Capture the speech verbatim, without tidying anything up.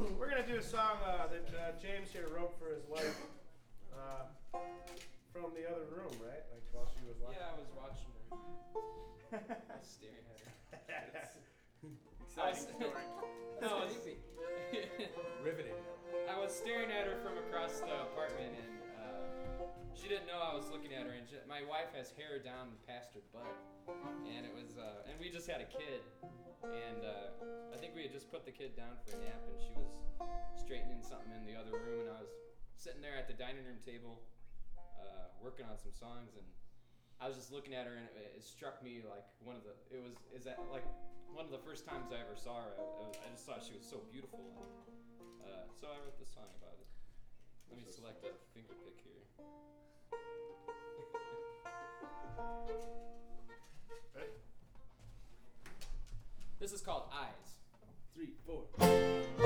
We're going to do a song uh, that uh, James here wrote for his wife uh, from the other room, right? Like while she was watching. Yeah, I was watching her. I was staring at her. Exciting story. No, Riveting. I was staring at her from across the apartment, and uh, she didn't know I was looking at her. And she, my wife has hair down past her butt, and it was, uh, and we just had a kid, and uh, I think we had just put the kid down for a nap, and she was straightening something in the other room, and I was sitting there at the dining room table, uh, working on some songs, and I was just looking at her, and it, it struck me like one of the, it was, is that like one of the first times I ever saw her. I, I, was, I just thought she was so beautiful, and uh, so I wrote this song about it. Let me select a finger pick here. This is called Eyes. Three, four.